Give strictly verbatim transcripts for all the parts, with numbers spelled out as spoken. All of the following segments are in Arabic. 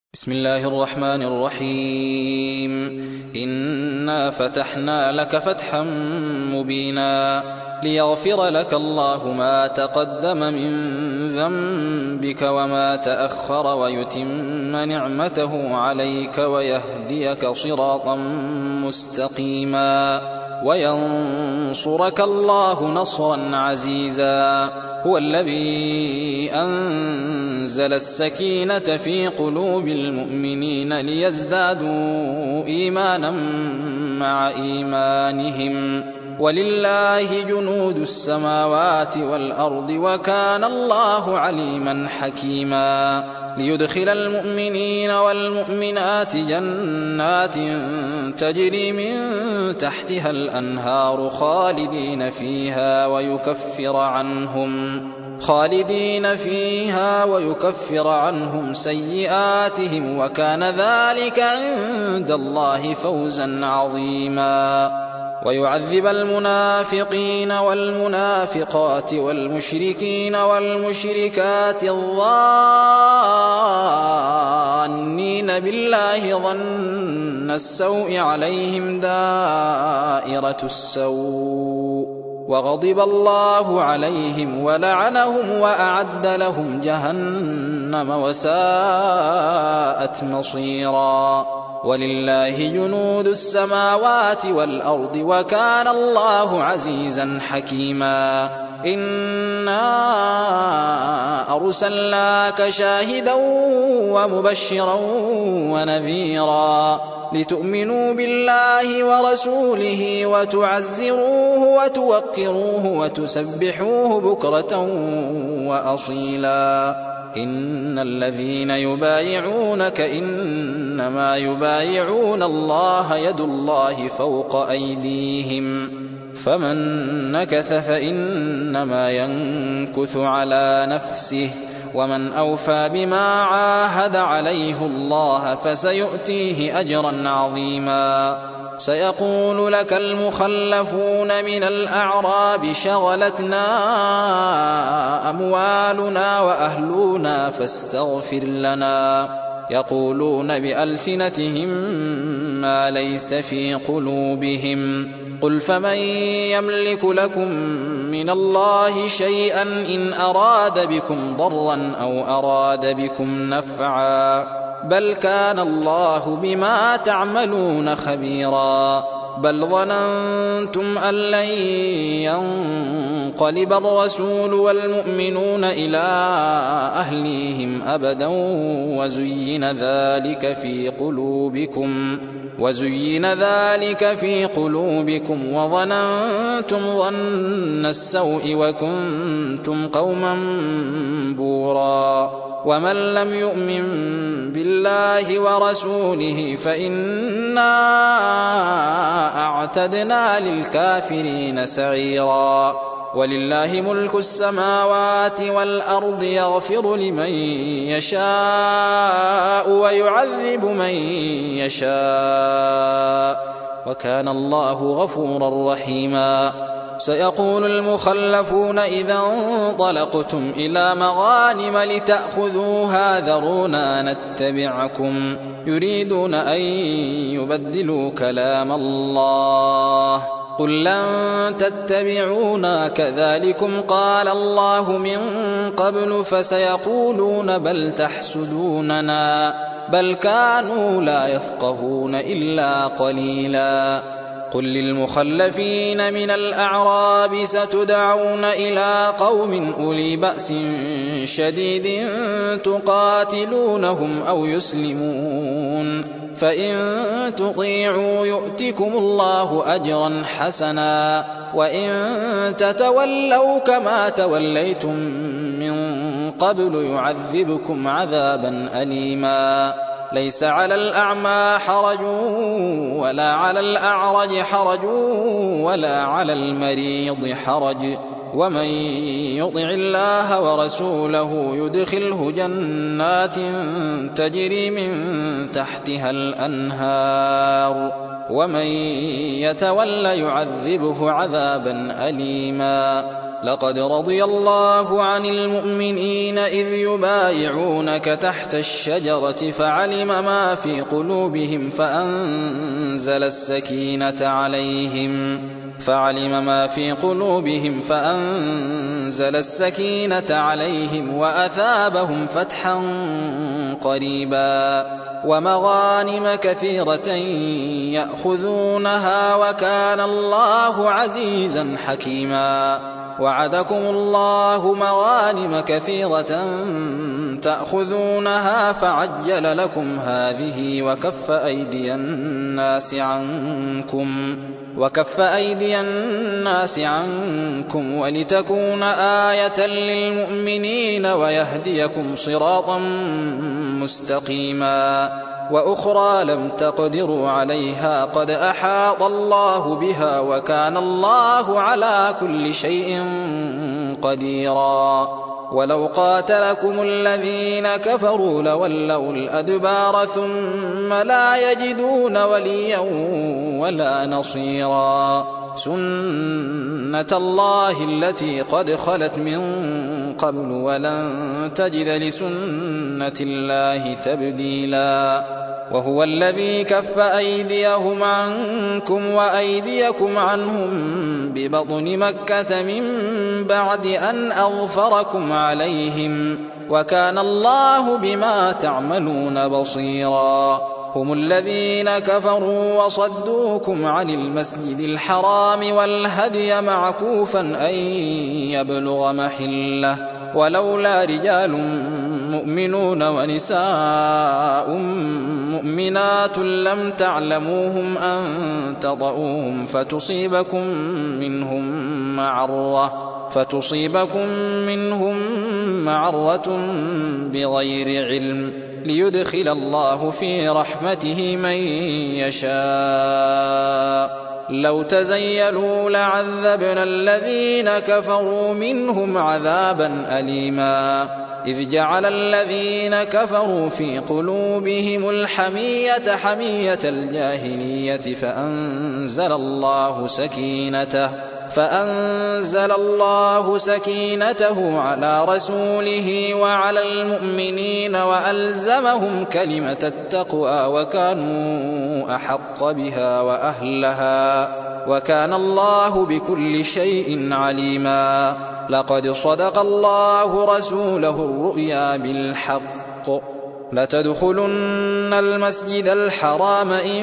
بسم الله الرحمن الرحيم. إنا فتحنا لك فتحا مبينا ليغفر لك الله ما تقدم من ذنبك وما تأخر ويتم نعمته عليك ويهديك صراطا مستقيما وينصرك الله نصرا عزيزا. هو الذي أنزل السكينة في قلوب المؤمنين ليزدادوا إيمانا مع إيمانهم ولله جنود السماوات والأرض وكان الله عليما حكيما. ليدخل المؤمنين والمؤمنات جنات تجري من تحتها الأنهار خالدين فيها ويكفر عنهم خالدين فيها ويكفر عنهم سيئاتهم وكان ذلك عند الله فوزا عظيما. ويعذب المنافقين والمنافقات والمشركين والمشركات الظانين بالله ظن السوء عليهم دائرة السوء وغضب الله عليهم ولعنهم وأعد لهم جهنم وساءت مصيرا. ولله جنود السماوات والأرض وكان الله عزيزا حكيما. إنا أرسلناك شاهدا ومبشرا ونذيرا لتؤمنوا بالله ورسوله وتعزروه وتوقروه وتسبحوه بكرة وأصيلا. إن الذين يبايعونك إنما يبايعون الله يد الله فوق أيديهم فمن نكث فإنما ينكث على نفسه ومن أوفى بما عاهد عليه الله فسيؤتيه أجرا عظيما. سيقول لك المخلفون من الأعراب شغلتنا أموالنا وأهلنا فاستغفر لنا يقولون بألسنتهم ما ليس في قلوبهم قل فمن يملك لكم من الله شيئا إن أراد بكم ضرا أو أراد بكم نفعا بل كان الله بما تعملون خبيرا. بل ظننتم أن لن ينقلب الرسول والمؤمنون إلى أهليهم أبدا وزين ذلك في قلوبكم وزين ذلك في قلوبكم وظننتم ظن السوء وكنتم قوما بورا. ومن لم يؤمن بالله ورسوله فإنا أعتدنا للكافرين سعيرا. ولله ملك السماوات والأرض يغفر لمن يشاء ويعذب من يشاء وكان الله غفورا رحيما. سيقول المخلفون إذا انطلقتم إلى مغانم لتأخذوها ذرونا نتبعكم يريدون أن يبدلوا كلام الله قل لن تتبعونا كذلكم قال الله من قبل فسيقولون بل تحسدوننا بل كانوا لا يفقهون إلا قليلا. قل للمخلفين من الأعراب ستدعون إلى قوم أولي بأس شديد تقاتلونهم أو يسلمون فإن تطيعوا يؤتكم الله أجرا حسنا وإن تتولوا كما توليتم من قبل يعذبكم عذابا أليما. ليس على الأعمى حرج ولا على الأعرج حرج ولا على المريض حرج ومن يطع الله ورسوله يدخله جنات تجري من تحتها الأنهار ومن يتول يعذبه عذابا أليما. لقد رضي الله عن المؤمنين إذ يبايعونك تحت الشجرة فعلم ما في قلوبهم فأنزل السكينة عليهم فعلم ما في قلوبهم فأنزل السكينة عليهم وأثابهم فتحا قريبا ومغانم كثيرة يأخذونها وكان الله عزيزا حكيما وعدكم الله مغانم كثيرة تأخذونها فعجل لكم هذه وكف أيدي الناس عنكم وكف أيدي الناس عنكم ولتكون آية للمؤمنين ويهديكم صراطا مستقيما وأخرى لم تقدروا عليها قد أحاط الله بها وكان الله على كل شيء قديرا ولو قاتلكم الذين كفروا لولوا الأدبار ثم لا يجدون وليا ولا نصيرا سنة الله التي قد خلت من قبل ولن تجد لسنة الله تبديلا وهو الذي كف أيديهم عنكم وأيديكم عنهم ببطن مكة من بعد أن أظفركم عليهم وكان الله بما تعملون بصيرا هم الذين كفروا وصدوكم عن المسجد الحرام والهدي معكوفا أن يبلغ محله ولولا رجال مؤمنون ونساء مؤمنات لم تعلموهم أن تطؤوهم فتصيبكم منهم معرة فتصيبكم منهم معرة بغير علم ليدخل الله في رحمته من يشاء لو تزيلوا لعذبنا الذين كفروا منهم عذابا أليما إذ جعل الذين كفروا في قلوبهم الحمية حمية الجاهلية فأنزل الله سكينته فأنزل الله سكينته على رسوله وعلى المؤمنين وألزمهم كلمة التقوى وكانوا أحق بها وأهلها وكان الله بكل شيء عليما لقد صدق الله رسوله الرؤيا بالحق لتدخلن المسجد الحرام إن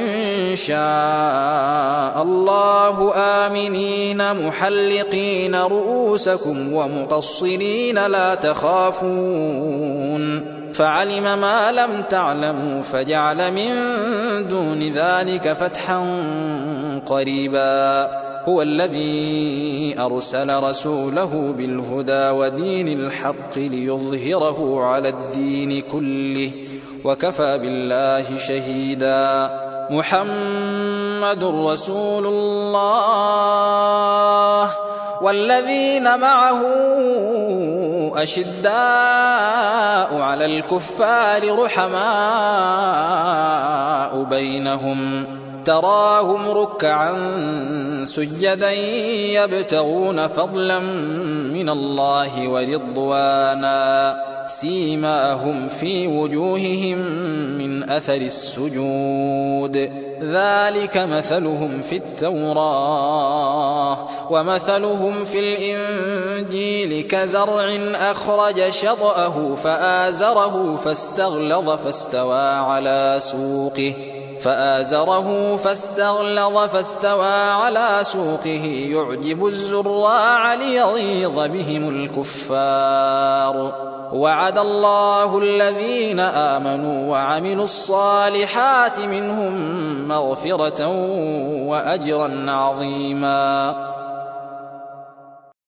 شاء الله آمنين محلقين رؤوسكم ومقصرين لا تخافون فعلم ما لم تعلموا فجعل من دون ذلك فتحا قريبا هو الذي أرسل رسوله بالهدى ودين الحق ليظهره على الدين كله وكفى بالله شهيدا محمد رسول الله والذين معه أشداء على الكفار رحماء بينهم تراهم ركعا سجدا يبتغون فضلا من الله ورضوانا سيماهم في وجوههم من أثر السجود ذلك مثلهم في التوراة ومثلهم في الإنجيل كزرع أخرج شطأه فآزره فاستغلظ فاستوى على سوقه فآزره فاستغلظ فاستوى على سوقه يعجب الزراع ليغيظ بهم الكفار وعد الله الذين آمنوا وعملوا الصالحات منهم مغفرة وأجرا عظيما